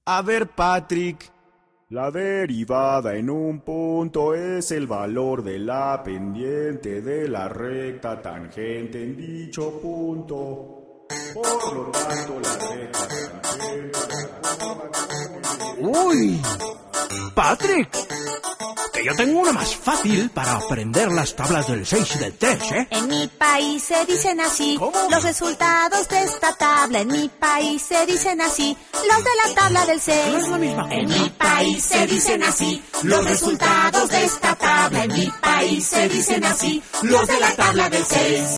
A ver, Patrick. La derivada en un punto es el valor de la pendiente de la recta tangente en dicho punto. Por lo tanto, la recta tangente... ¡Uy! ¡Patrick! Que yo tengo una más fácil para aprender las tablas del 6 y del 3, ¿eh? En mi país se dicen así. ¿Cómo? Los resultados de esta tabla. En mi país se dicen así. Los de la tabla del 6. No es la misma. En mi país se dicen así. Los resultados de esta tabla. En mi país se dicen así. Los de la tabla del 6.